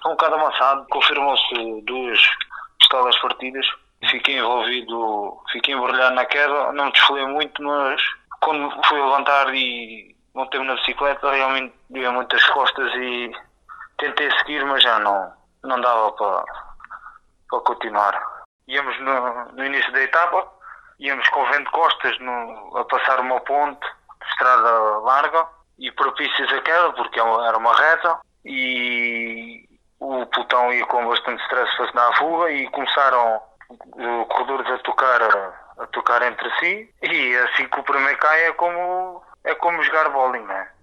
um bocado amassado. Confirmou-se duas costelas partidas. Fiquei embrulhado na queda, não me desfolei muito, mas quando fui levantar e montei-me na bicicleta, realmente doía muitas costas e tentei seguir, mas já não dava para continuar. Íamos no início da etapa, íamos com o vento de costas a passar uma ponte de estrada larga e propícias a queda, porque era uma reta, e o pelotão ia com bastante stress para se dar a fuga e começaram corredores a tocar entre si, e assim que o primeiro cai é como jogar bowling, né?